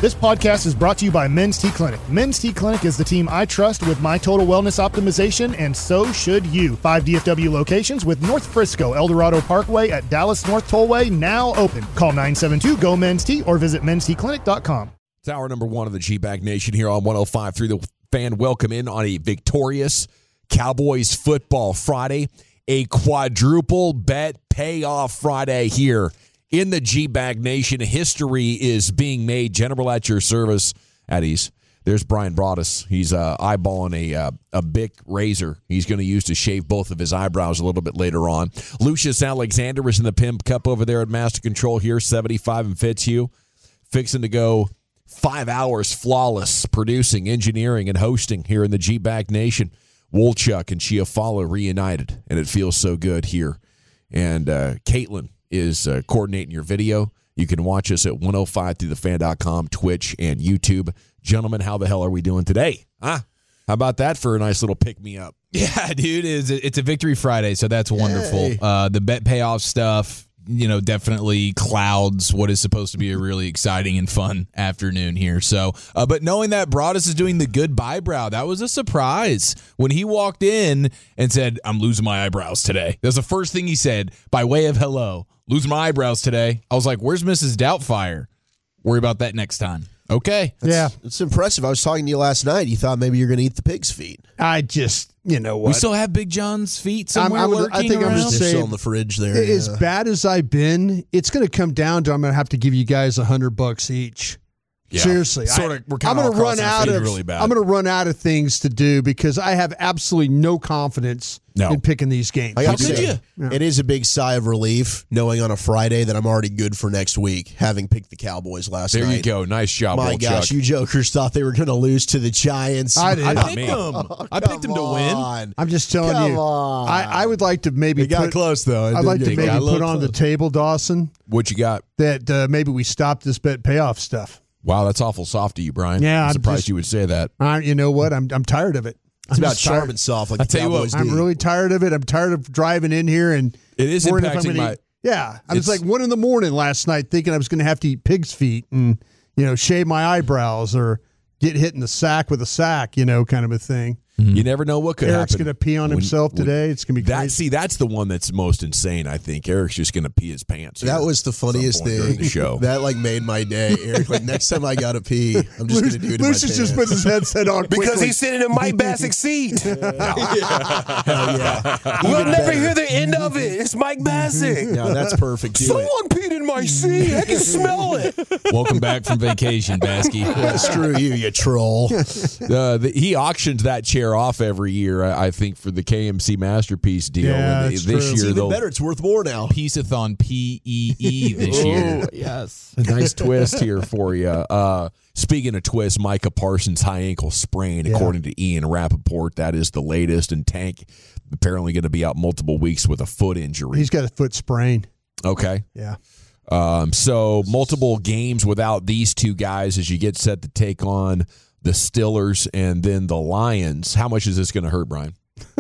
This podcast is brought to you by Men's T Clinic. Men's T Clinic is the team I trust with my total wellness optimization, and so should you. 5 DFW locations with North Frisco, Eldorado Parkway at Dallas North Tollway now open. Call 972-GO-MEN'S-T or visit mensteclinic.com. It's hour number one of the G-Bag Nation here on 105.3 The Fan. Welcome in on a victorious Cowboys football Friday, a quadruple bet payoff Friday here in the G-Bag Nation. History is being made. General at your service at ease. There's Brian Broaddus. He's eyeballing a Bic razor he's going to use to shave both of his eyebrows a little bit later on. Lucius Alexander is in the Pimp Cup over there at Master Control here, 75 in Fitzhugh. Fixing to go 5 hours flawless producing, engineering, and hosting here in the G-Bag Nation. Wolchuk and Chiafalo reunited, and it feels so good here. And Caitlin is coordinating your video. You can watch us at 105throughthefan.com, Twitch, and YouTube. Gentlemen, how the hell are we doing today? Huh? How about that for a nice little pick-me-up? Yeah, dude, it's a Victory Friday, so that's wonderful. The bet payoff stuff, definitely clouds what is supposed to be a really exciting and fun afternoon here. So, but knowing that Broaddus is doing the goodbye brow, that was a surprise when he walked in and said, "I'm losing my eyebrows today." That's the first thing he said by way of hello. Losing my eyebrows today. I was like, "Where's Mrs. Doubtfire?" Worry about that next time. Okay. It's impressive. I was talking to you last night. You thought maybe you're going to eat the pig's feet. I just, what? We still have Big John's feet somewhere lurking I think around? I'm just They're saying, still in the fridge there. as bad as I've been, it's going to come down to I'm going to have to give you guys $100 each. Yeah. Seriously, We're I'm going to run out of really bad. I'm going to run out of things to do because I have absolutely no confidence in picking these games. I How gotta could say, you? It is a big sigh of relief knowing on a Friday that I'm already good for next week, having picked the Cowboys last night. There you go. Nice job, My Wolchuk. gosh, you jokers thought they were going to lose to the Giants. I did. I Not picked me. them. I picked them to win. I'm just telling Come you. on. I would like to maybe It got put, close, though. I'd like to maybe got a little put on the close. table, Dawson, What you got? that maybe we stop this bet payoff stuff. Wow, that's awful soft of you, Brian. Yeah, I'm I'm surprised just- you would say that. You know what? I'm tired of it. It's I'm about just tired. sharp and soft like I'll the tell you what, Cowboys I'm do. really tired of it. I'm tired of driving in here and It is worrying if I'm impacting gonna my... eat. Yeah, I was It's- like 1 a.m. last night thinking I was going to have to eat pig's feet and shave my eyebrows or get hit in the sack with a sack, kind of a thing. You never know what could Eric's happen. going to pee on himself today. It's going to be crazy. That's the one that's most insane, I think. Eric's just going to pee his pants. That here was the at some funniest point during thing. the show. That made my day, Eric. Next time I got to pee, I'm just going to do it in my Lucius just pants. put his headset on Because quickly. he's sitting in Mike Bassing's seat. Hell yeah. We'll Even never better. hear the end of it. It's Mike Bassing. Yeah, that's perfect. Do it. Someone peed in my seat. I can smell it. Welcome back from vacation, Baskey. Screw you troll. He auctions that chair off every year, I think, for the KMC Masterpiece deal. Yeah, And that's this true. It's year, even they'll better. It's worth more now. Peaceathon PEE this year. yes, a nice twist here for you. Speaking of twists, Micah Parsons' high ankle sprain, according to Ian Rappaport. That is the latest, and Tank apparently going to be out multiple weeks with a foot injury. He's got a foot sprain. Okay. Yeah. So multiple games without these two guys as you get set to take on the Steelers and then the Lions. How much is this going to hurt, Brian?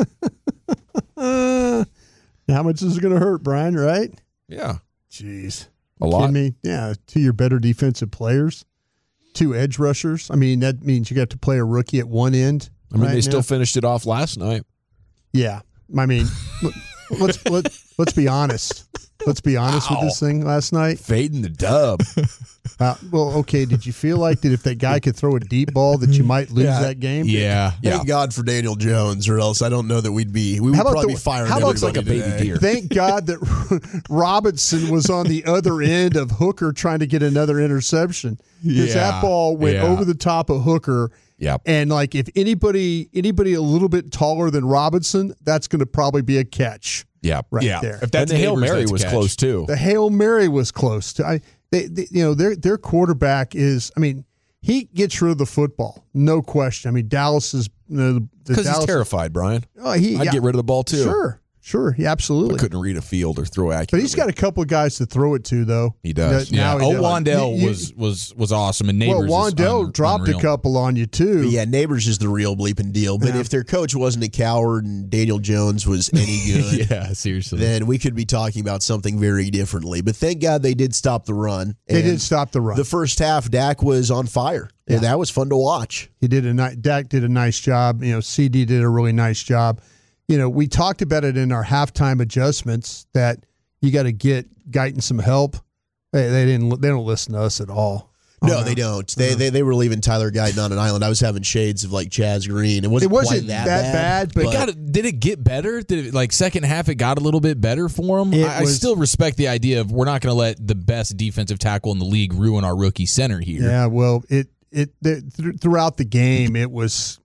How much is it going to hurt, Brian, right? Yeah. Jeez. A lot? Kidding me? Yeah, 2 your better defensive players, 2 edge rushers. I mean, that means you got to play a rookie at one end. I mean, right they still now. finished it off last night. Yeah. I mean, let's be honest. Let's be honest with this thing last night. Fading the dub. Well, okay, did you feel like that if that guy could throw a deep ball that you might lose Yeah. that game? Yeah. Thank God for Daniel Jones, or else I don't know that we would How about probably the- be firing how about everybody like a baby today. deer? Thank God that Robinson was on the other end of Hooker trying to get another interception. Because that ball went over the top of Hooker. Yep. And like if anybody a little bit taller than Robinson, that's going to probably be a catch Yeah. right Yeah. there. If that's And the Hail Neighbors, Mary that's a was catch. close, too. The Hail Mary was close to. Their quarterback is. I mean, he gets rid of the football, no question. I mean, Dallas is the Because he's Dallas. terrified, Brian. Oh, I'd get rid of the ball, too. Sure. Sure. Yeah, absolutely. I couldn't read a field or throw accurately. But he's got a couple of guys to throw it to, though. He does. Yeah. Now he does. Wandell was awesome, and Neighbors. Well, Wandell dropped a couple on you too. But yeah, Neighbors is the real bleeping deal. But if their coach wasn't a coward and Daniel Jones was any good, yeah, seriously, then we could be talking about something very differently. But thank God they did stop the run. They did stop the run. The first half, Dak was on fire, and that was fun to watch. Dak did a nice job. CD did a really nice job. We talked about it in our halftime adjustments that you got to get Guyton some help. They don't listen to us at all. No, they don't. They were leaving Tyler Guyton on an island. I was having shades of like Chaz Green. It wasn't quite that bad, but did it get better? Did it, second half it got a little bit better for him? I still respect the idea of we're not going to let the best defensive tackle in the league ruin our rookie center here. Yeah, well, throughout the game it was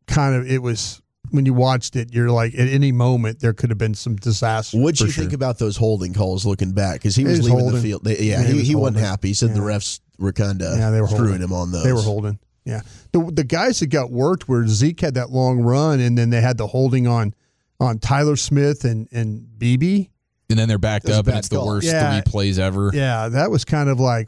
when you watched it, you're like, at any moment there could have been some disaster. What'd you think about those holding calls looking back? Because he was leaving the field. He wasn't happy. He said the refs were kind of screwing him on those. They were holding. Yeah. The guys that got worked were Zeke had that long run, and then they had the holding on Tyler Smith and Beebe. And then they're backed up, and it's the worst 3 plays ever. Yeah, that was kind of like,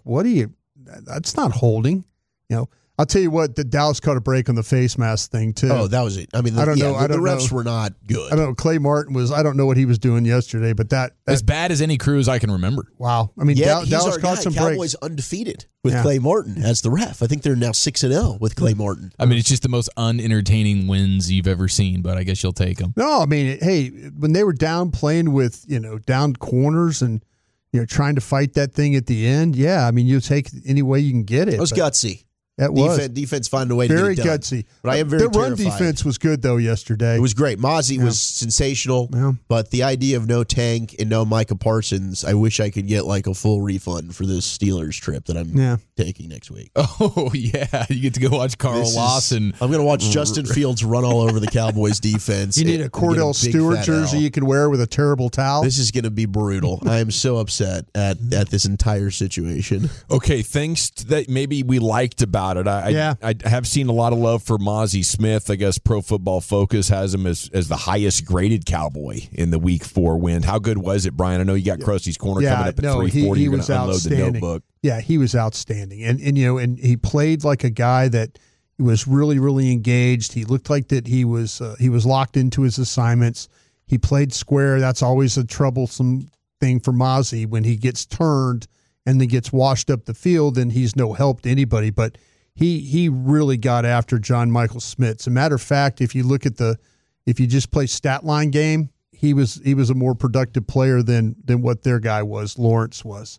that's not holding. I'll tell you what, the Dallas caught a break on the face mask thing, too. Oh, that was it. I mean, I don't know. The refs were not good. I don't know. Clay Martin I don't know what he was doing yesterday, but that as bad as any Cruz I can remember. Wow. I mean, Dallas caught some breaks. Cowboys undefeated with Clay Martin as the ref. I think they're now 6-0 with Clay Martin. I mean, it's just the most unentertaining wins you've ever seen, but I guess you'll take them. No, I mean, hey, when they were down playing with, down corners and, trying to fight that thing at the end, I mean, you take it any way you can get it. It was gutsy. That was. Defense finding a way to get it done. Very gutsy. But I am very terrified. The run defense was good, though, yesterday. It was great. Mozzie was sensational, but the idea of no Tank and no Micah Parsons, I wish I could get like a full refund for this Steelers trip that I'm taking next week. Oh, yeah. You get to go watch Carl Lawson. I'm going to watch Justin Fields run all over the Cowboys defense. You need a Cordell Stewart jersey you can wear with a terrible towel. This is going to be brutal. I am so upset at this entire situation. Okay, things that maybe we liked about it. I have seen a lot of love for Mozzie Smith. I guess Pro Football Focus has him as the highest graded Cowboy in the Week 4 win. How good was it, Brian? I know you got Krusty's Corner coming up at 3:40. You're going to unload the notebook. Yeah, he was outstanding. And he played like a guy that was really, really engaged. He looked like that he was locked into his assignments. He played square. That's always a troublesome thing for Mozzie when he gets turned and then gets washed up the field, and he's no help to anybody. But he really got after John Michael Schmitz. As a matter of fact, if you look at if you just play stat line game, he was a more productive player than what their guy was, Lawrence was.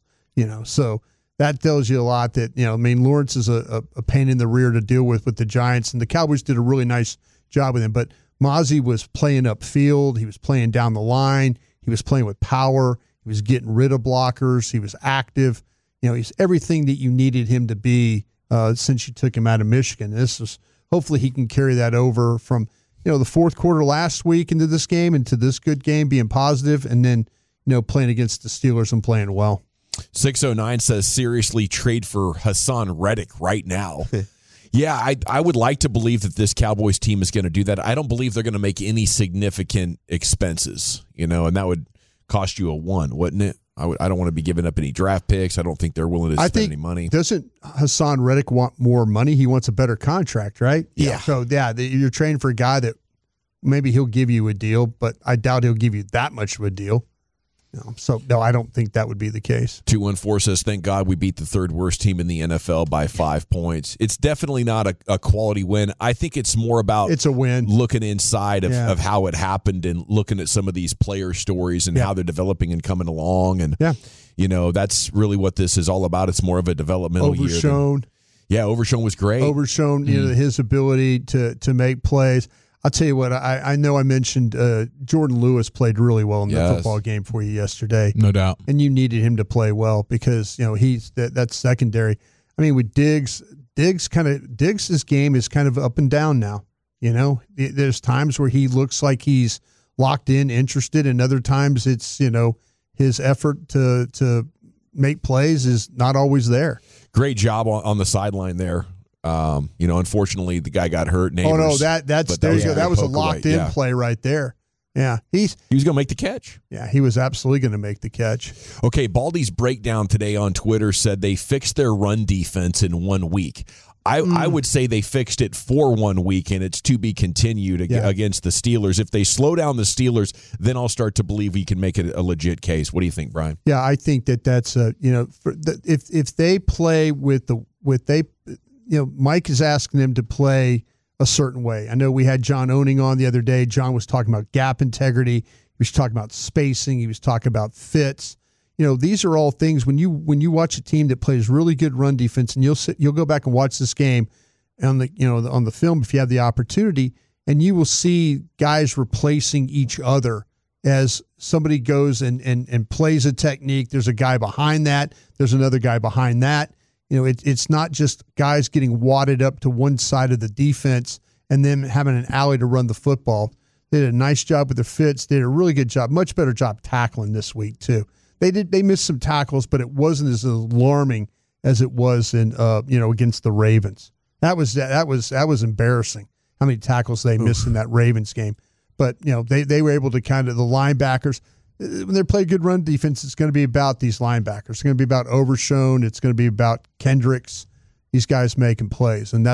So that tells you a lot that, Lawrence is a pain in the rear to deal with the Giants, and the Cowboys did a really nice job with him. But Mozzie was playing upfield. He was playing down the line. He was playing with power. He was getting rid of blockers. He was active. He's everything that you needed him to be since you took him out of Michigan. Hopefully he can carry that over from, the fourth quarter last week into this game, into this good game, being positive, and then, playing against the Steelers and playing well. 609 says, seriously, trade for Hassan Reddick right now. Yeah, I would like to believe that this Cowboys team is going to do that. I don't believe they're going to make any significant expenses, and that would cost you a one, wouldn't it? I don't want to be giving up any draft picks. I don't think they're willing to spend any money. Doesn't Hassan Reddick want more money? He wants a better contract, right? Yeah. So, you're trading for a guy that maybe he'll give you a deal, but I doubt he'll give you that much of a deal. So, no, I don't think that would be the case. 214 says, thank God we beat the third worst team in the NFL by 5 points. It's definitely not a quality win. I think it's more about it's a win. Looking inside of how it happened and looking at some of these player stories and how they're developing and coming along. And, that's really what this is all about. It's more of a developmental Overshown. year. Overshown was great. Overshown, his ability to make plays. I'll tell you what, I know I mentioned Jordan Lewis played really well in the football game for you yesterday. No doubt. And you needed him to play well because, he's that's secondary. I mean, with Diggs' game is kind of up and down now. There's times where he looks like he's locked in, interested, and other times it's, his effort to make plays is not always there. Great job on the sideline there. Unfortunately, the guy got hurt. Neighbors, that was a locked-in play right there. Yeah, he was going to make the catch. Yeah, he was absolutely going to make the catch. Okay, Baldy's breakdown today on Twitter said they fixed their run defense in 1 week. I would say they fixed it for 1 week, and it's to be continued against the Steelers. If they slow down the Steelers, then I'll start to believe we can make it a legit case. What do you think, Brian? Yeah, I think that's if they play Mike is asking them to play a certain way. I know we had John Owning on the other day. John was talking about gap integrity. He was talking about spacing. He was talking about fits. These are all things when you watch a team that plays really good run defense, and you'll go back and watch this game on the film if you have the opportunity, and you will see guys replacing each other as somebody goes and plays a technique. There's a guy behind that. There's another guy behind that. It's not just guys getting wadded up to one side of the defense and then having an alley to run the football. They did a nice job with the fits. They did a really good job, much better job tackling this week too. They missed some tackles, but it wasn't as alarming as it was in against the Ravens. That was embarrassing how many tackles they missed in that Ravens game. But they were able to kind of the linebackers when they play good run defense. It's going to be about these linebackers. It's going to be about Overshown. It's going to be about Kendricks. These guys making plays, and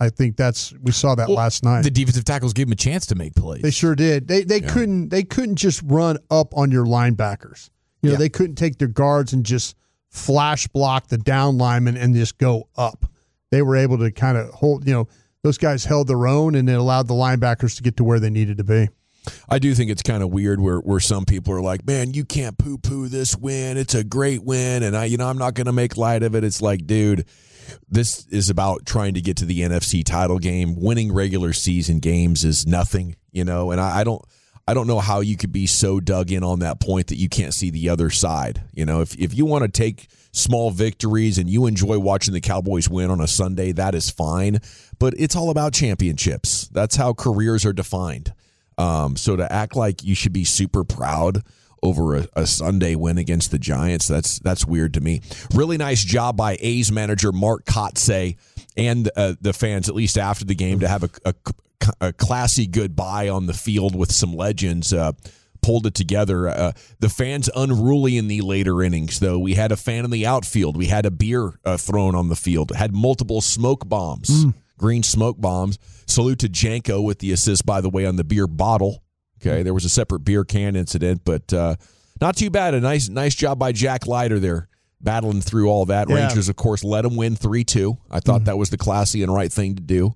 we saw that last night. The defensive tackles gave them a chance to make plays. They sure did. They couldn't just run up on your linebackers. They couldn't take their guards and just flash block the down lineman and just go up. They were able to kind of hold, those guys held their own, and it allowed the linebackers to get to where they needed to be. I do think it's kind of weird where some people are like, man, you can't poo-poo this win. It's a great win, and I'm not going to make light of it. It's like, dude, this is about trying to get to the NFC title game. Winning regular season games is nothing, and I don't know how you could be so dug in on that point that you can't see the other side. If you want to take small victories and you enjoy watching the Cowboys win on a Sunday, that is fine. But it's all about championships. That's how careers are defined. So to act like you should be super proud over a Sunday win against the Giants, that's weird to me. Really nice job by A's manager Mark Kotsay and the fans, at least after the game, to have a classy goodbye on the field with some legends. Pulled it together. The fans unruly in the later innings, though. We had a fan in the outfield. We had a beer thrown on the field. Had multiple smoke bombs, green smoke bombs. Salute to Janko with the assist, by the way, on the beer bottle. Okay, there was a separate beer can incident, but not too bad. A nice job by Jack Leiter there, battling through all that. Yeah. Rangers, of course, let them win 3-2. I thought that was the classy and right thing to do.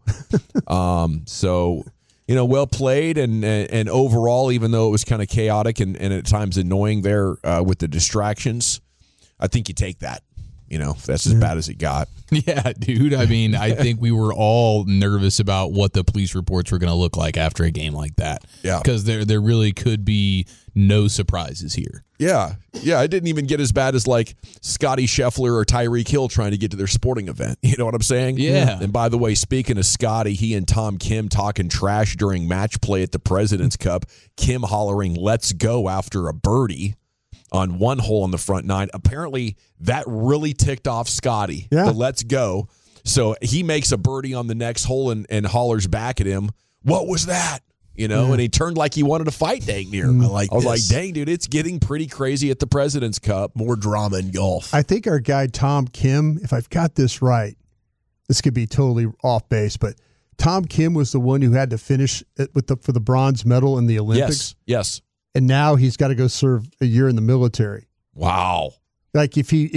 So, well played, and overall, even though it was kind of chaotic and at times annoying there with the distractions, I think you take that. That's as bad as it got. Yeah, dude. I mean, I think we were all nervous about what the police reports were going to look like after a game like that. Yeah. Because there really could be no surprises here. Yeah. Yeah, it didn't even get as bad as like Scotty Scheffler or Tyreek Hill trying to get to their sporting event. You know what I'm saying? Yeah. And by the way, speaking of Scotty, he and Tom Kim talking trash during match play at the President's Cup. Kim hollering, "Let's go," after a birdie on one hole on the front nine. Apparently, that really ticked off Scotty. Yeah. The "let's go." So he makes a birdie on the next hole and hollers back at him, "What was that?" And he turned like he wanted to fight dang near. I was like, dang, dude, it's getting pretty crazy at the President's Cup. More drama in golf. I think our guy Tom Kim, if I've got this right, this could be totally off base, but Tom Kim was the one who had to finish for the bronze medal in the Olympics. Yes. And now he's got to go serve a year in the military. Wow. Like if he'd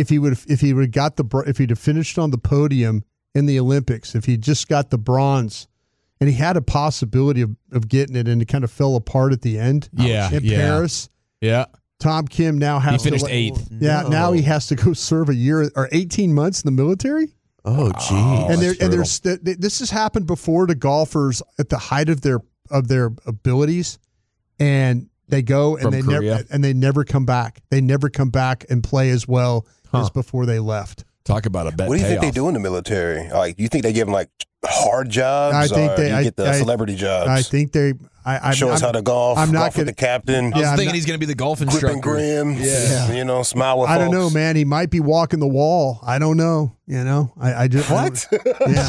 have finished on the podium in the Olympics, if he just got the bronze, and he had a possibility of getting it, and it kind of fell apart at the end. In Paris. Yeah. Tom Kim now has he finished 8th. Yeah. No. Now he has to go serve a year or 18 months in the military. Oh, geez. And this has happened before to golfers at the height of their abilities, and they go and they never come back. They never come back and play as well as before they left. Talk about a bet. What do you think they do in the military? Like, do you think they give them like hard jobs, or do you get the celebrity jobs? I think Show us how to golf. I'm not golf with the captain. I was thinking he's going to be the golf instructor. Grip and grim. You know, smile with I don't folks. know, man. He might be walking the wall. I don't know. You know, I just What? Yeah,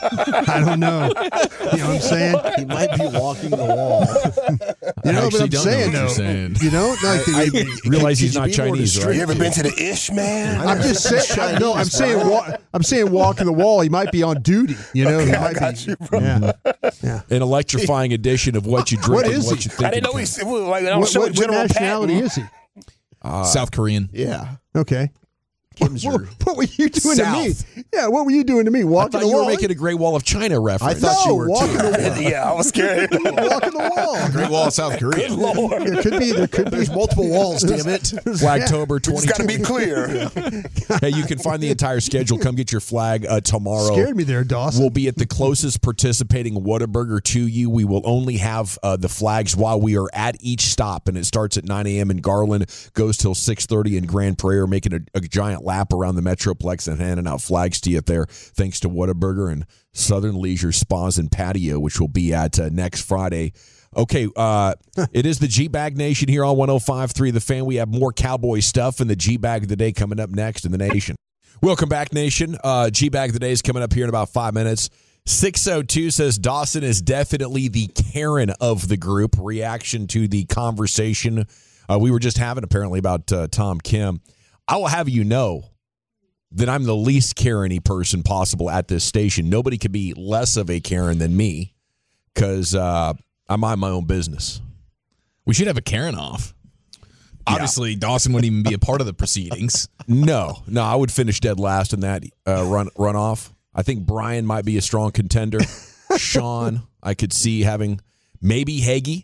I don't know. You know what I'm saying? He might be walking the wall. You know I what actually I'm don't know saying? what you're Though, saying. you know, like I realize he's not Could you be more Chinese, right? You ever been to the Ish, man? I'm just saying. No, I'm saying. I'm saying walking the wall. He might be on duty. You know, he might got be. you, bro. Yeah. An electrifying edition of what you drink What and is what he? you think. I didn't know you he's like I'm What, showing what General nationality Patton. is he? South Korean. Yeah. Okay. Kim's What, your- what were you doing South. to me? Yeah, what were you doing to me? I Walking thought the you were wall? making a Great Wall of China reference. I thought you were walking too. the wall. Yeah, I was scared. Walking the wall. Great Wall of South Korea. There could be. There's multiple walls, damn it. Flagtober It's got to 2020. be clear. Hey, you can find the entire schedule. Come get your flag tomorrow. Scared me there, Dawson. We'll be at the closest participating Whataburger to you. We will only have the flags while we are at each stop, and it starts at 9 a.m. in Garland, goes till 6:30 in Grand Prairie, making a giant lap around the Metroplex and handing out flags to you there, thanks to Whataburger and Southern Leisure Spas and Patio, which will be at next Friday. Okay, it is the G-Bag Nation here on 105.3 The Fan. We have more Cowboy stuff and the G-Bag of the Day coming up next in the nation. Welcome back, Nation. G-Bag of the Day is coming up here in about 5 minutes. 602 says Dawson is definitely the Karen of the group. Reaction to the conversation we were just having apparently about Tom Kim. I will have you know that I'm the least Karen-y person possible at this station. Nobody could be less of a Karen than me because I mind my own business. We should have a Karen off. Obviously, Dawson wouldn't even be a part of the proceedings. No, I would finish dead last in that runoff. I think Brian might be a strong contender. Sean, I could see having maybe Hagee.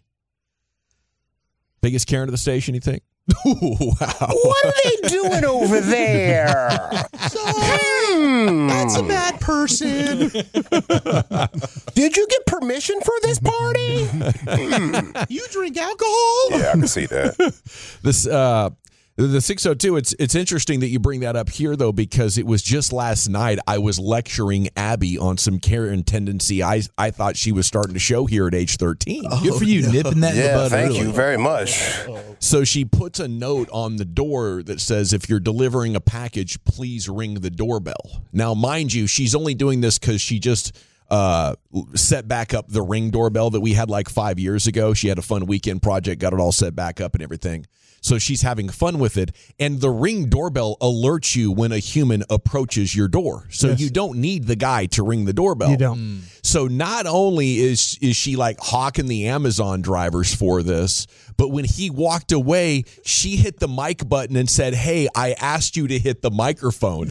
Biggest Karen of the station, you think? Wow. What are they doing over there? That's a bad person. Did you get permission for this party? You drink alcohol? Yeah, I can see that. This the 602, it's interesting that you bring that up here, though, because it was just last night I was lecturing Abby on some Karen tendency I thought she was starting to show here at age 13. Good for you, nipping that in the Yeah, bud thank early. you very much. So she puts a note on the door that says, if you're delivering a package, please ring the doorbell. Now, mind you, she's only doing this because she just set back up the Ring doorbell that we had like 5 years ago. She had a fun weekend project, got it all set back up and everything. So she's having fun with it. And the Ring doorbell alerts you when a human approaches your door. So you don't need the guy to ring the doorbell. You don't. So not only is she like hawking the Amazon drivers for this, but when he walked away, she hit the mic button and said, "Hey, I asked you to hit the microphone."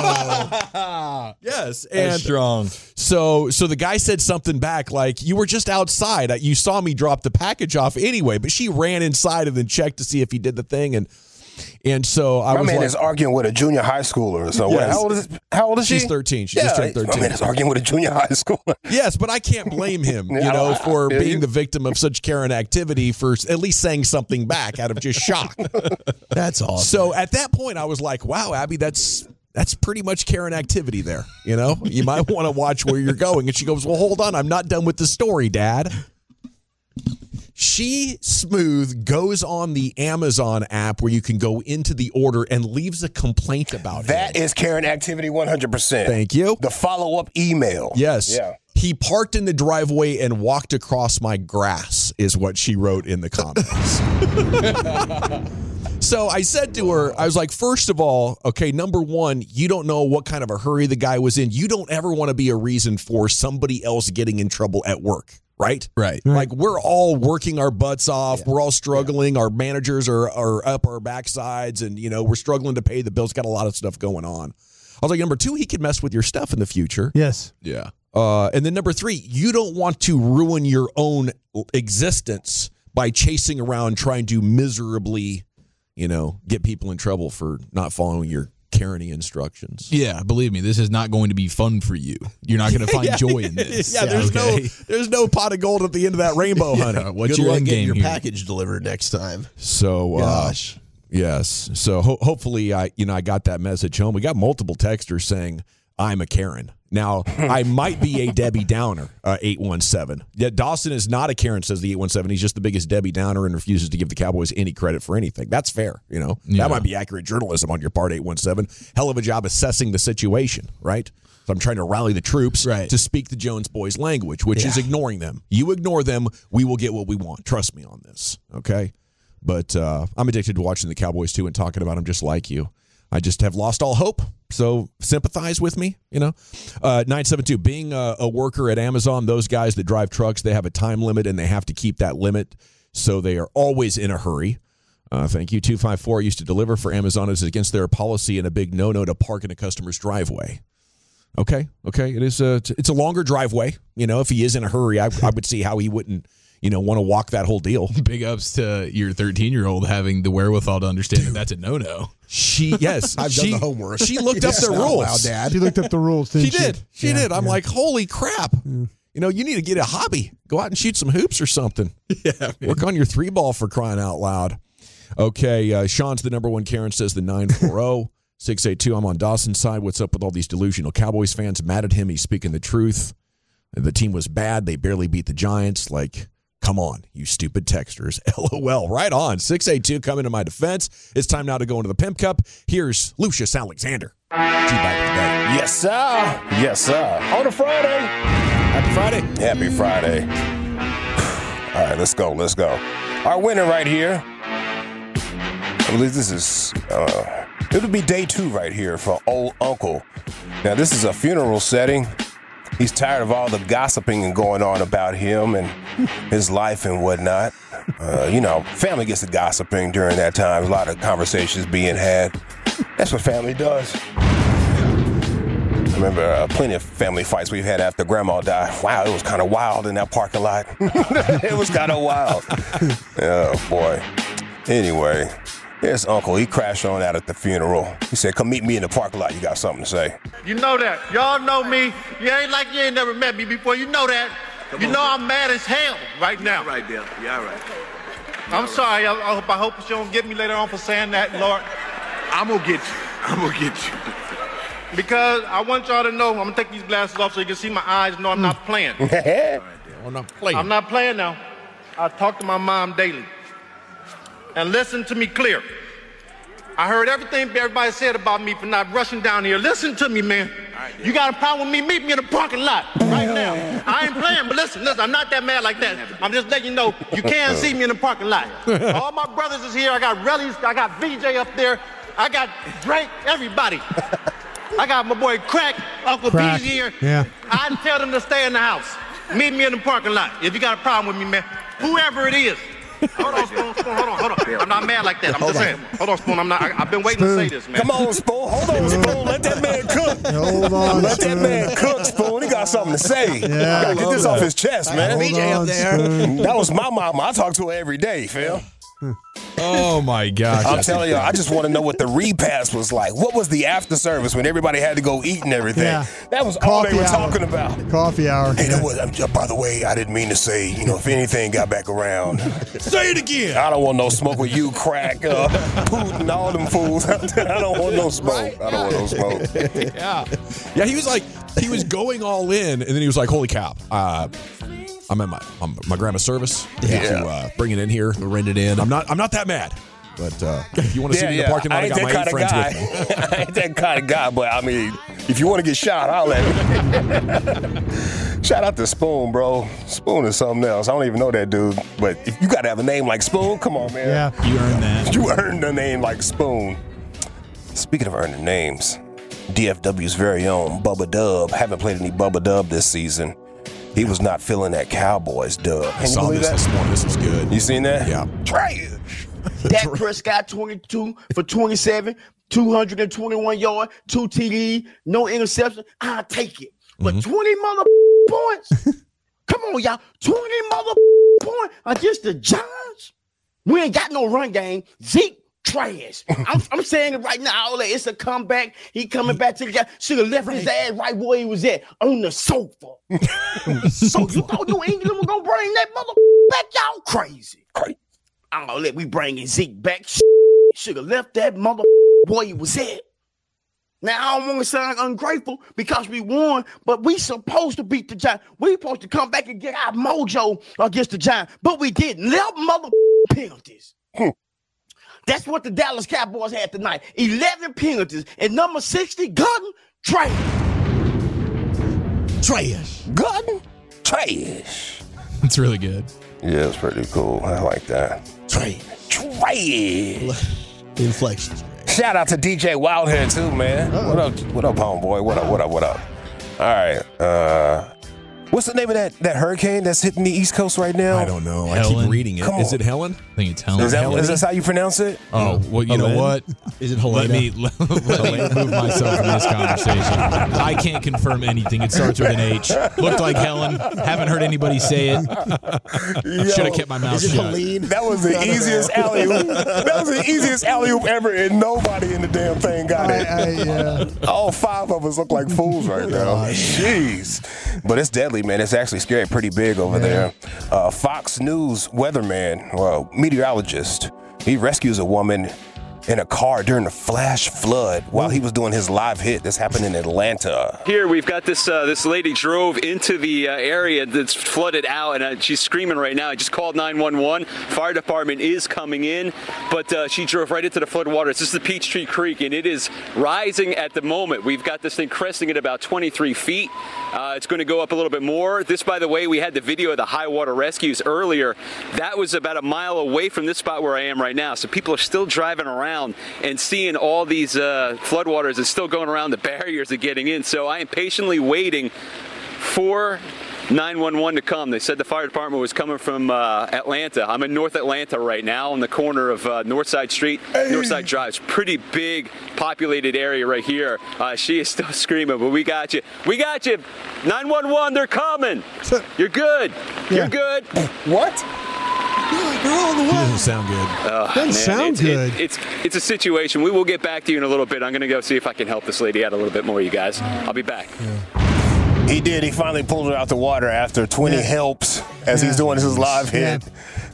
No. Yes. And strong. so the guy said something back like, "You were just outside. You saw me drop the package off anyway." But she ran inside and then checked to see if he did the thing. And so I My was man like, is arguing with a junior high schooler. So Yes. how old is she? she's 13. She just turned 13. My man is arguing with a junior high schooler. Yes, but I can't blame him, for feel being you. the victim of such Karen activity for at least saying something back out of just shock. That's awesome. So at that point, I was like, wow, Abby, that's pretty much Karen activity there. You might want to watch where you're going. And she goes, well, hold on. I'm not done with the story, Dad. She smooth goes on the Amazon app where you can go into the order and leaves a complaint about That it. is Karen activity 100%. Thank you. The follow-up email. Yes. Yeah. He parked in the driveway and walked across my grass, is what she wrote in the comments. So I said to her, I was like, first of all, okay, number one, you don't know what kind of a hurry the guy was in. You don't ever want to be a reason for somebody else getting in trouble at work. Right? Right. Like, we're all working our butts off. Yeah. We're all struggling. Our managers are up our backsides, and, we're struggling to pay the bills. Got a lot of stuff going on. I was like, number two, he could mess with your stuff in the future. Yes. Yeah. And then number three, you don't want to ruin your own existence by chasing around trying to miserably, get people in trouble for not following your Karen-y instructions. Yeah, believe me, this is not going to be fun for you. You're not going to find joy in this. Yeah, there's no pot of gold at the end of that rainbow, honey. What's Good your luck end getting game your here? package delivered next time. So, Gosh. Yes. So hopefully I got that message home. We got multiple texters saying I'm a Karen. Now, I might be a Debbie Downer, 817. Yeah, Dawson is not a Karen, says the 817. He's just the biggest Debbie Downer and refuses to give the Cowboys any credit for anything. That's fair, you know. Yeah. That might be accurate journalism on your part, 817. Hell of a job assessing the situation, right? So I'm trying to rally the troops to speak the Jones boys language, which is ignoring them. You ignore them, we will get what we want. Trust me on this, okay? But I'm addicted to watching the Cowboys, too, and talking about them just like you. I just have lost all hope, so sympathize with me, you know. 972, being a worker at Amazon, those guys that drive trucks, they have a time limit, and they have to keep that limit, so they are always in a hurry. Thank you. 254 used to deliver for Amazon. It's against their policy and a big no-no to park in a customer's driveway. Okay. It is it's a longer driveway. You know, if he is in a hurry, I would see how he wouldn't, you know, want to walk that whole deal. Big ups to your 13-year-old having the wherewithal to understand that that's a no-no. I've done the homework. She looked up the rules. Dad. She looked up the rules, didn't she? She did. I'm like, holy crap. You know, you need to get a hobby. Go out and shoot some hoops or something. Yeah. Work on your 3-ball for crying out loud. Okay, Sean's the number one Karen, says the 940. 682, I'm on Dawson's side. What's up with all these delusional Cowboys fans? Mad at him. He's speaking the truth. The team was bad. They barely beat the Giants. Like, come on, you stupid texters. LOL. Right on. 682 coming to my defense. It's time now to go into the Pimp Cup. Here's Lucius Alexander. G-Bag Yes, sir. Yes, sir. On a Friday. Happy Friday. Happy Friday. All right, let's go. Our winner right here. I believe this is, it'll be day 2 right here for old Uncle. Now, this is a funeral setting. He's tired of all the gossiping and going on about him and his life and whatnot. You know, family gets to gossiping during that time. A lot of conversations being had. That's what family does. I remember plenty of family fights we've had after Grandma died. Wow, it was kind of wild in that parking lot. It was kind of wild. Oh, boy. Anyway, here's Uncle. He crashed on out at the funeral. He said, come meet me in the parking lot. You got something to say. You know that. Y'all know me. You ain't like you ain't never met me before. You know that. You know I'm mad as hell right now. All right, Bill. Yeah, all right. I'm sorry. I hope you don't get me later on for saying that, Lord. I'm going to get you. I'm going to get you. Because I want y'all to know, I'm going to take these glasses off so you can see my eyes and know I'm not playing. All right, Bill. I'm not playing. I'm not playing now. I talk to my mom daily. And listen to me clear. I heard everything everybody said about me for not rushing down here. Listen to me, man. You got a problem with me? Meet me in the parking lot right now. I ain't playing, but listen, I'm not that mad like that. I'm just letting you know you can't see me in the parking lot. All my brothers is here. I got Rellies. I got VJ up there. I got Drake, everybody. I got my boy Crack, Uncle B's here. Yeah. I tell them to stay in the house. Meet me in the parking lot if you got a problem with me, man. Whoever it is. Hold on, Spoon. Hold on. I'm not mad like that. I'm just saying. Hold on, Spoon. I've been waiting to say this, man. Come on, Spoon. Hold on, Spoon. Let that man cook. Hold on, Let that man cook, Spoon. He got something to say. Gotta get this off his chest, man. VJ up there. That was my mama. I talk to her every day, Phil. Oh, my gosh. I'm telling you, I just want to know what the repast was like. What was the after service when everybody had to go eat and everything? Yeah. That was all they were Coffee hour. talking about. Coffee hour. Hey, by the way, I didn't mean to say, if anything got back around. Say it again. I don't want no smoke with you, Crack, Putin, all them fools. I don't want no smoke. I don't want no smoke. Yeah, he was going all in, and then he was like, holy cow. I'm at my grandma's service. To bring it in here. Rent it in. I'm not that mad. But if you want to see me in the parking lot, I got my 8 friends with me. I ain't that kind of guy, but I mean, if you want to get shot, I'll let me. Shout out to Spoon, bro. Spoon is something else. I don't even know that dude, but if you got to have a name like Spoon, come on, man. Yeah. You earned that. You earned a name like Spoon. Speaking of earning names, DFW's very own Bubba Dub. Haven't played any Bubba Dub this season. He was not feeling that Cowboys dub. I saw this morning. This is good. You seen that? Yeah. Trash. Dak Prescott, 22 for 27, 221 yards, 2 TD, no interception. I'll take it. But 20 mother points? Come on, y'all. 20 mother points against the Giants? We ain't got no run game. Zeke, trash. I'm saying it right now. It's a comeback. He coming back to the guy. Should have left his ass right where he was at, on the sofa. So you thought New England was going to bring that mother back? Y'all crazy. We bringing Zeke back. Should have left that mother where he was at. Now, I don't want to sound ungrateful because we won, but we supposed to beat the Giants. We supposed to come back and get our mojo against the Giants, but we didn't. 11 mother penalties. That's what the Dallas Cowboys had tonight. 11 penalties. And number 60, Gutton, trash. Gutton, trash. It's really good. Yeah, it's pretty cool. I like that. Trash. The inflections. Shout out to DJ Wildhead too, man. What up, homeboy? What up? All right. What's the name of that hurricane that's hitting the East Coast right now? I don't know. Helen? I keep reading it. Is it Helen? I think it's Helen. Is that how you pronounce it? Oh, well, you know what? Is it Helena? Let me remove myself from this conversation. I can't confirm anything. It starts with an H. Looked like Helen. Haven't heard anybody say it. Should have kept my mouth Is it shut. Helene? That was the easiest alley-oop. That was the easiest alley-oop ever, and nobody in the damn thing got it. All 5 of us look like fools right now. Jeez. But it's deadly, man. It's actually scary, pretty big over there. Fox News weatherman, meteorologist, he rescues a woman in a car during the flash flood while he was doing his live hit. This happened in Atlanta. Here we've got this lady drove into the area that's flooded out, and she's screaming right now. I just called 911. Fire department is coming in, but she drove right into the flood waters. This is the Peachtree Creek, and it is rising at the moment. We've got this thing cresting at about 23 feet. It's going to go up a little bit more. This, by the way, we had the video of the high water rescues earlier. That was about a mile away from this spot where I am right now. So people are still driving around and seeing all these floodwaters is still going around. The barriers are getting in. So I am patiently waiting for 911 to come. They said the fire department was coming from Atlanta. I'm in North Atlanta right now on the corner of Northside Street, Northside Drive. It's a pretty big populated area right here. She is still screaming, but we got you. We got you. 911, they're coming. You're good. You're good. What? You're all the way. He doesn't sound good. Doesn't sound good. It's a situation. We will get back to you in a little bit. I'm going to go see if I can help this lady out a little bit more, you guys. I'll be back. He did. He finally pulled her out the water after 20 helps as he's doing his live hit.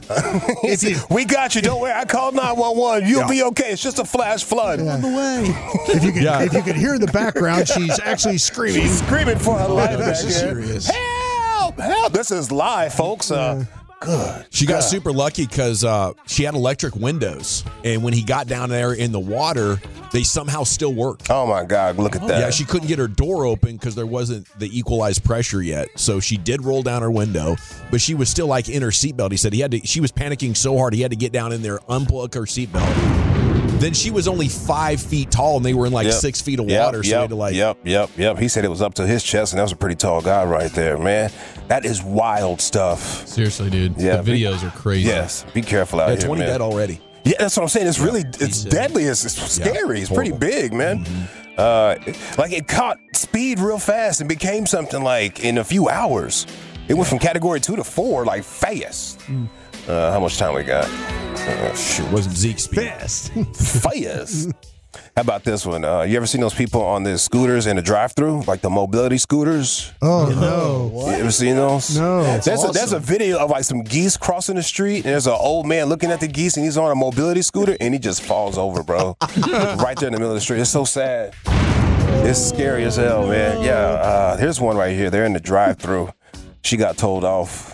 We got you. Don't worry. I called 911. You'll be okay. It's just a flash flood. On the way. If you could hear in the background, she's actually screaming. She's screaming for her life back This is here. serious. Help! Help! This is live, folks. Good. She got super lucky because she had electric windows, and when he got down there in the water, they somehow still worked. Oh my God! Look at that. Yeah, she couldn't get her door open because there wasn't the equalized pressure yet. So she did roll down her window, but she was still like in her seatbelt. He said she was panicking so hard he had to get down in there, unplug her seatbelt. Then she was only 5 feet tall, and they were in like 6 feet of water. So he had to like. Yep. He said it was up to his chest, and that was a pretty tall guy right there, man. That is wild stuff. Seriously, dude. Yeah, the videos are crazy. Yes, be careful out here, 20 man. dead already. Yeah, that's what I'm saying. It's deadly. It's scary. It's pretty big, man. Like it caught speed real fast and became something like in a few hours. It went from category 2 to 4 like fast. How much time we got? Shoot, wasn't Zeke speed. Fast. How about this one? You ever seen those people on the scooters in the drive-thru, like the mobility scooters? Oh, no. You ever seen those? No. There's a video of like some geese crossing the street, and there's an old man looking at the geese, and he's on a mobility scooter, and he just falls over, bro. Right there in the middle of the street. It's so sad. It's scary as hell, man. Yeah, here's one right here. They're in the drive-thru. She got told off.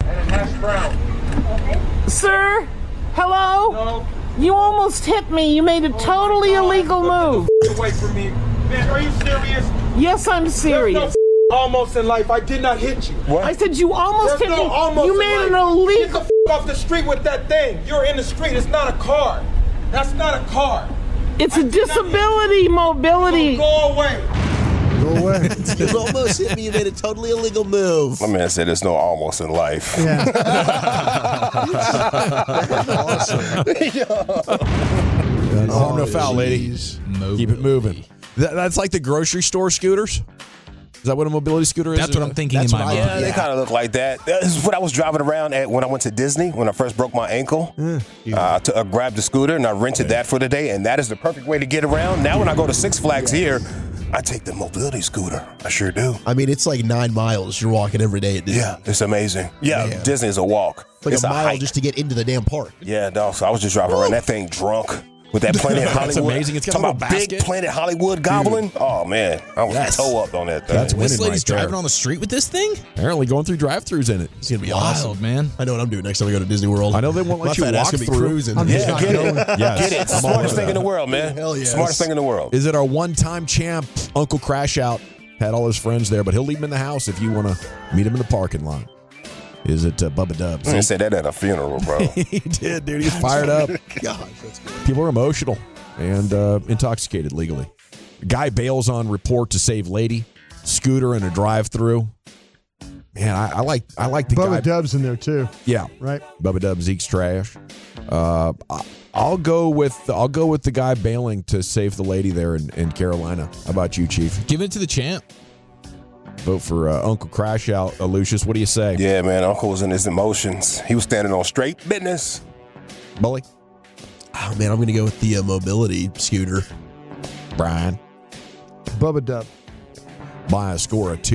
Sir? Hello? No. You almost hit me. You made a totally illegal move. Away from me. Man, are you serious? Yes, I'm serious. There's no almost in life. I did not hit you. What? I said you almost There's hit no me. almost You in made an life. illegal. Get the off the street with that thing. You're in the street. It's not a car. That's not a car. It's a disability mobility. So go away. Go away. You almost hit me. You made a totally illegal move. My man said there's no almost in life. Yeah. No harm, no foul, lady. Mobility. Keep it moving. That's like the grocery store scooters. Is that what a mobility scooter is? That's what I'm thinking in my mind. Yeah, they kind of look like that. This is what I was driving around at when I went to Disney, when I first broke my ankle. I grabbed the scooter and I rented that for the day, and that is the perfect way to get around. Now when I go to Six Flags here, I take the mobility scooter. I sure do. I mean, it's like 9 miles you're walking every day at Disney. Yeah, it's amazing. Yeah, Man. Disney is a walk. It's like it's a mile hike. just to get into the damn park. Yeah, dog. So I was just driving around that thing drunk. With that Planet Hollywood. That's amazing. It's got a talking little about big basket. Planet Hollywood goblin. Oh, man. I was toe up on that thing. That's This winning lady's right there. driving on the street with this thing? Apparently going through drive-thrus in it. It's going to be Wild, awesome. man. I know what I'm doing next time I go to Disney World. I know they won't let My you fat ass walk gonna be through. cruising. I'm just Yeah, not get going. it. Yes. Get it. I'm all Smartest over thing in the that. world, man. Hell yes. Smartest thing in the world. Is it our one-time champ, Uncle Crash Out? Had all his friends there, but he'll leave him in the house if you want to meet him in the parking lot. Is it Bubba Dubs? I said that at a funeral, bro. He did, dude. He's fired up. Gosh, that's good. People are emotional and intoxicated legally. Guy bails on report to save lady. Scooter in a drive-through. Man, I like the Bubba guy. Dub's in there too. Yeah, Right. Bubba Dubs, Zeke's trash. I'll go with the guy bailing to save the lady there in Carolina. How about you, Chief? Give it to the champ. Vote for Uncle Crash Out. Lucius, what do you say? Yeah, man. Uncle was in his emotions. He was standing on straight business. Bully? Oh, man, I'm going to go with the mobility scooter. Brian? Bubba Dub. By a score of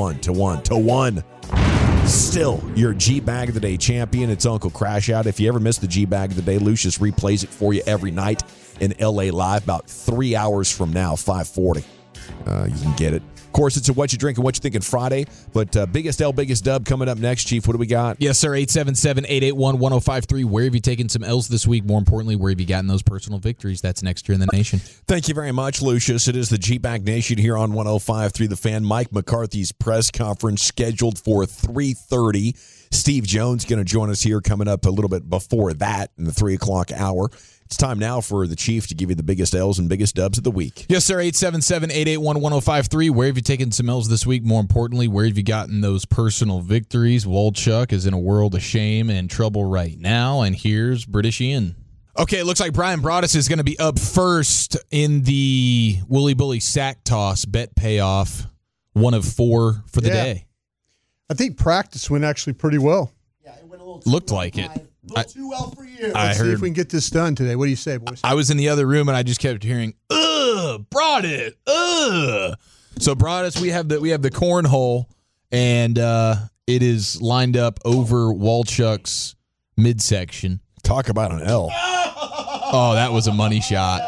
2-1. Still, your G-Bag of the Day champion. It's Uncle Crash Out. If you ever miss the G-Bag of the Day, Lucius replays it for you every night in LA Live about 3 hours from now, 5:40. You can get it. Of course, it's a What You Drink and What You Thinking Friday, but biggest L, biggest dub coming up next, Chief. What do we got? Yes, sir. 877-881-1053. Where have you taken some L's this week? More importantly, where have you gotten those personal victories? That's next year in the nation. Thank you very much, Lucius. It is the G-Bag Nation here on 105.3 The Fan. Mike McCarthy's press conference scheduled for 3:30. Steve Jones going to join us here coming up a little bit before that in the 3 o'clock hour. It's time now for the Chief to give you the biggest L's and biggest dubs of the week. Yes, sir. 877-881-1053. Where have you taken some L's this week? More importantly, where have you gotten those personal victories? Wolchuk is in a world of shame and trouble right now. And here's British Ian. Okay, it looks like Brian Broaddus is going to be up first in the Wooly Bully sack toss bet payoff. 1 of 4 for the day. I think practice went actually pretty well. Yeah, it went a little Looked like it. too well for you. Let's see if we can get this done today. What do you say, boys? I was in the other room and I just kept hearing, "Ugh, Broaddus, ugh." So Broaddus, we have the cornhole, and it is lined up over Wolchuk's midsection. Talk about an L. Oh, that was a money shot.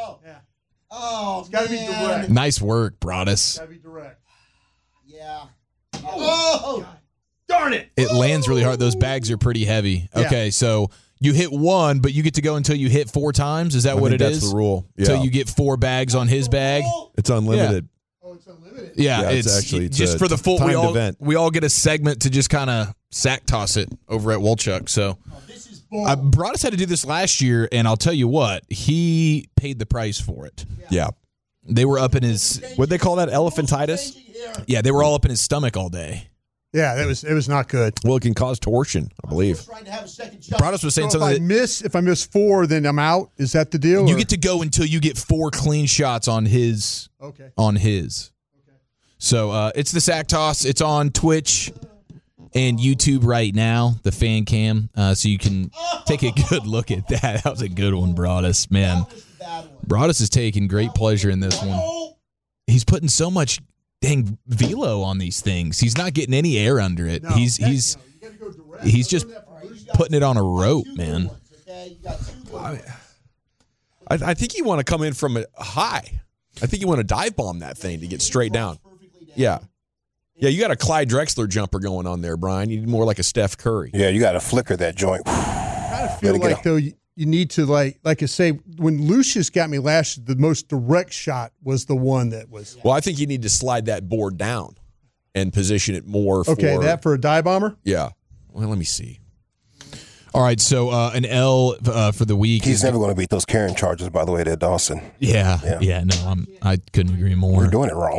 Oh, It's got to be direct. Nice work, Broaddus. Got to be direct. Yeah. Oh, Darn it. It lands really hard. Those bags are pretty heavy. Yeah. Okay, so you hit one, but you get to go until you hit 4 times. Is that what it is? That's the rule. Yeah. So you get 4 bags on his bag. It's unlimited. Oh, it's unlimited. Yeah, Yeah, it's it's just a for the full. timed event. We all get a segment to just kind of sack toss it over at Wolchuk. So Broaddus had to do this last year, and I'll tell you what, he paid the price for it. Yeah. They were up in his. What'd they call that? Elephantitis? Yeah, they were all up in his stomach all day. Yeah, it was not good. Well, it can cause torsion, I believe. trying to have a second shot. Broaddus was saying So something that if I miss 4, then I'm out. Is that the deal? you or- get to go until you get 4 clean shots on his. Okay. On his. So it's the sack toss. It's on Twitch and YouTube right now, the fan cam. So you can take a good look at that. That was a good one, Broaddus. Man, Broaddus is taking great pleasure in this one. He's putting so much dang velo on these things. He's not getting any air under it. No, He's just putting it on a rope, man. I think you want to come in from a high. I think you want to dive bomb that thing to get straight down. Yeah. Yeah, you got a Clyde Drexler jumper going on there, Brian. You need more like a Steph Curry. Yeah, you got to flicker that joint. I kind of feel Gotta get like, though, you need to, like I say, when Lucius got me last year, the most direct shot was the one that was. Well, I think you need to slide that board down and position it more for. Okay, that for a dive bomber? Yeah. Well, let me see. All right, so an L for the week. He's never going to beat those Karen charges, by the way, there, Dawson. Yeah. No, I couldn't agree more. We're doing it wrong.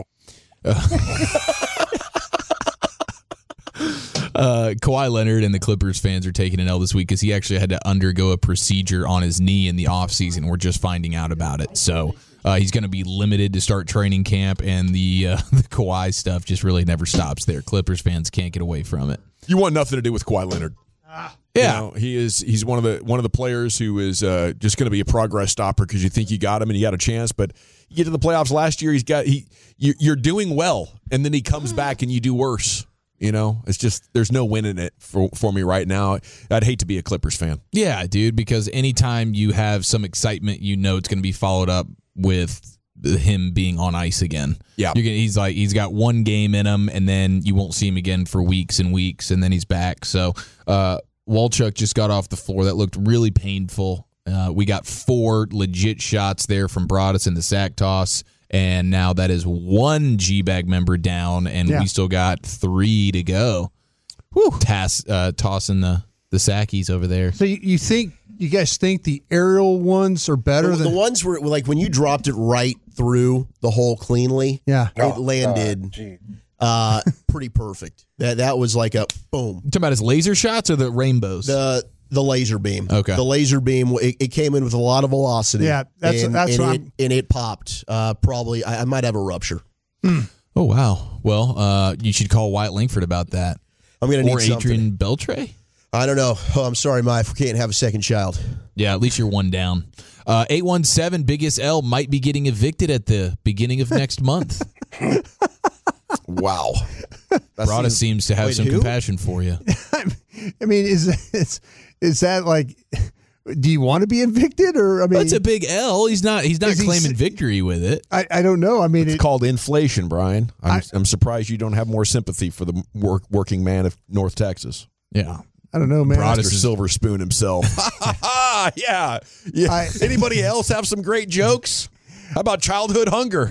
Kawhi Leonard and the Clippers fans are taking an L this week because he actually had to undergo a procedure on his knee in the offseason. We're just finding out about it. So he's going to be limited to start training camp, and the Kawhi stuff just really never stops there. Clippers fans can't get away from it. You want nothing to do with Kawhi Leonard. Yeah. You know, he's one of the players who is just going to be a progress stopper because you think you got him and you got a chance, but you get to the playoffs last year, you're doing well, and then he comes back and you do worse. You know, it's just there's no win in it for me right now. I'd hate to be a Clippers fan. Yeah, dude, because anytime you have some excitement, you know it's going to be followed up with him being on ice again. Yeah. He's got one game in him, and then you won't see him again for weeks and weeks, and then he's back. So Walchuk just got off the floor. That looked really painful. We got 4 legit shots there from Broadus in the sack toss. And now that is 1 G-Bag member down, and we still got 3 to go. Woo. Tossing the sackies over there. So you guys think the aerial ones are better than the ones where, like, when you dropped it right through the hole cleanly? Yeah, it landed pretty perfect. That was like a boom. You talking about his laser shots or the rainbows? The laser beam. Okay. The laser beam, it came in with a lot of velocity. Yeah, and it popped. Probably, I might have a rupture. Oh, wow. Well, you should call Wyatt Langford about that. I'm going to need Or Adrian Beltre? I don't know. Oh, I'm sorry, Mike. We can't have a second child. Yeah, at least you're 1 down. 817, Biggest L might be getting evicted at the beginning of next month. Wow. Broadus seems to have some compassion for you. I mean, is that like, do you want to be evicted, or I mean, it's a big L. He's not claiming victory with it. I don't know. I mean, it's called inflation, Brian. I'm surprised you don't have more sympathy for the working man of North Texas. Yeah. I don't know, man. Mr. Silver Spoon himself. Yeah. Anybody else have some great jokes? How about childhood hunger?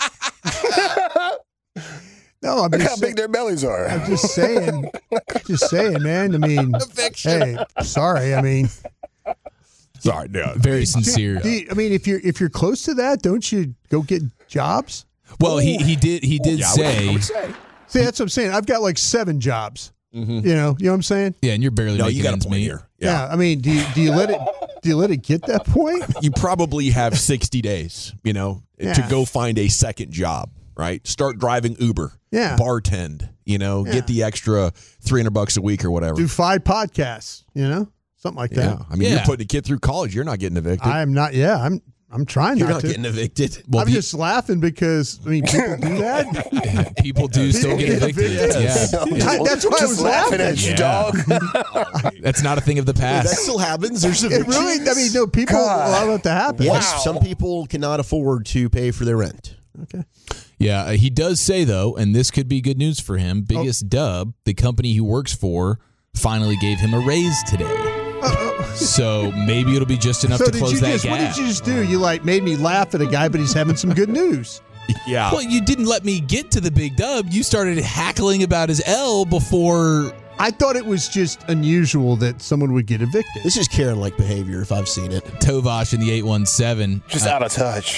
No, I'm Look just how big their bellies are. I'm just saying, man. I mean, hey, sorry. I mean, sorry, no. Very sincere. I mean, if you're close to that, don't you go get jobs? Well, he did say. See, that's what I'm saying. I've got like 7 jobs. Mm-hmm. You know what I'm saying? Yeah, and you're barely making ends meet here. Yeah. I mean, do you let it get that point? You probably have 60 days, to go find a second job, right? Start driving Uber. Yeah. Bartend, get the extra $300 a week or whatever. Do 5 podcasts, something like that. Yeah. I mean, you're putting a kid through college. You're not getting evicted. I'm not. Yeah, I'm trying You're not not to. getting evicted. I'm just laughing because, I mean, people do that. People do still get evicted. Yeah. That's why I was laughing at you, dog. That's not a thing of the past. That still happens. There's It really, I mean, no, people allow it to happen. Yes, some people cannot afford to pay for their rent. Okay. Yeah, he does say, though, and this could be good news for him, Biggest Dub, the company he works for, finally gave him a raise today. So maybe it'll be just enough to close that gap. What did you just do? You made me laugh at a guy, but he's having some good news. Yeah. Well, you didn't let me get to the Big Dub. You started hackling about his L before. I thought it was just unusual that someone would get evicted. This is Karen-like behavior if I've seen it. Tovash in the 817. Just out of touch.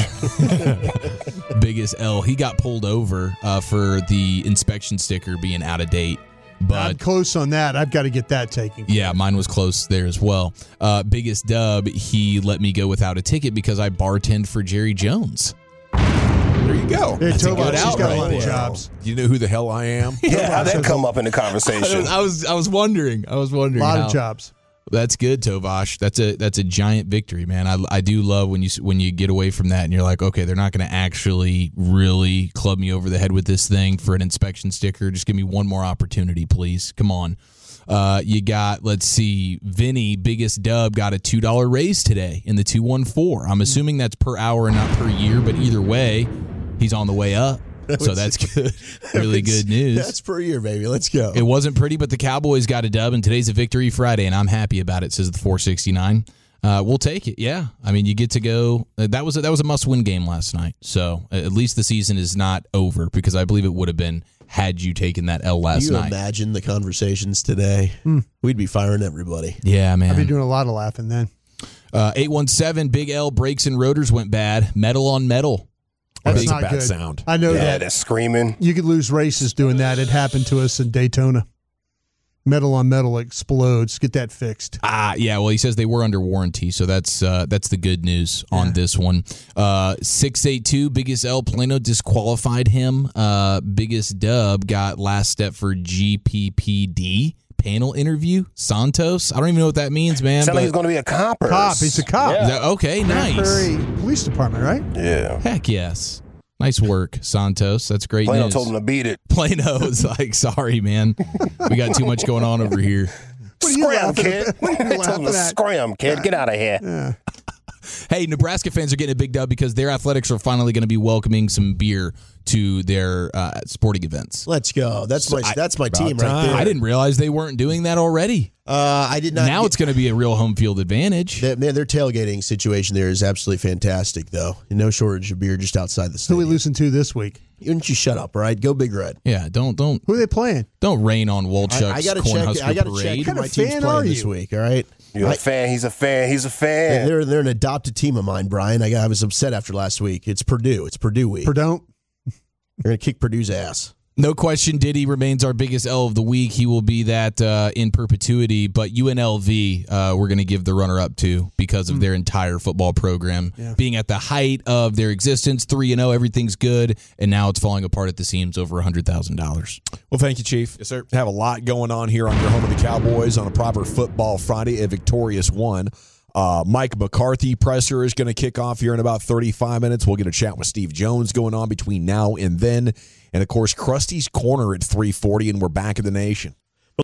Biggest L. He got pulled over for the inspection sticker being out of date. But I'm close on that. I've got to get that taken. Yeah, mine was close there as well. Biggest Dub, he let me go without a ticket because I bartend for Jerry Jones. There you go. Hey, That's a good Tovash, he's got a lot of there. jobs. You know who the hell I am? Yeah, how'd that come up in the conversation? I was wondering. A lot of jobs. That's good, Tovash. That's a giant victory, man. I do love when you get away from that and you're like, okay, they're not going to actually really club me over the head with this thing for an inspection sticker. Just give me one more opportunity, please. Come on. You got, let's see, Vinny, Biggest Dub, got a $2 raise today in the 214. I'm assuming that's per hour and not per year, but either way, he's on the way up. So that's good. Really good news. That's per year, baby. Let's go. It wasn't pretty, but the Cowboys got a dub, and today's a victory Friday, and I'm happy about it, says the 469. We'll take it, yeah. I mean, you get to go. That was a must-win game last night, so at least the season is not over, because I believe it would have been had you taken that L last night. Can you imagine the conversations today? We'd be firing everybody. Yeah, man. I'd be doing a lot of laughing then. 817, Big L, brakes and rotors went bad. Metal on metal. That's not a bad good. sound. I know that. That's screaming. You could lose races doing that. It happened to us in Daytona. Metal on metal explodes. Get that fixed. Yeah. Well, he says they were under warranty, so that's the good news on this one. 682, Biggest L, Plano disqualified him. Biggest Dub got last step for GPPD panel interview. Santos. I don't even know what that means, man. Sounds like he's going to be a cop. He's a cop. Yeah. Okay, nice. Prairie Police Department, right? Yeah. Heck yes. Nice work, Santos. That's great Plano news. told him to beat it. Plano's like, sorry, man. We got too much going on over here. Scram, kid. What are you Tell him laughing to at? scram, kid. Get out of here. Yeah. Hey, Nebraska fans are getting a big dub because their athletics are finally going to be welcoming some beer to their sporting events. Let's go. That's my team right there. I didn't realize they weren't doing that already. I did not. Now it's going to be a real home field advantage. Man, their tailgating situation there is absolutely fantastic, though. No shortage of beer just outside the Who stadium. we losing to this week? Wouldn't you shut up, all right? Go Big Red. Yeah, don't Who are they playing? don't rain on Wolchuk's I got to check. Cornhusker I got to parade. check What who kind my of team's fan playing are this you? week. All right. You're a fan. He's a fan. He's a fan. They're an adopted team of mine, Brian. I was upset after last week. It's Purdue. It's Purdue week. Purdue. They're going to kick Purdue's ass. No question, Diddy remains our biggest L of the week. He will be that in perpetuity. But UNLV, we're going to give the runner-up to because of their entire football program. Being at the height of their existence, 3-0, everything's good, and now it's falling apart at the seams, over $100,000. Well, thank you, Chief. Yes, sir. Have a lot going on here on your home of the Cowboys on a proper football Friday, a victorious one. Mike McCarthy presser is going to kick off here in about 35 minutes. We'll get a chat with Steve Jones going on between now and then. And, of course, Krusty's Corner at 3:40, and we're back in the nation.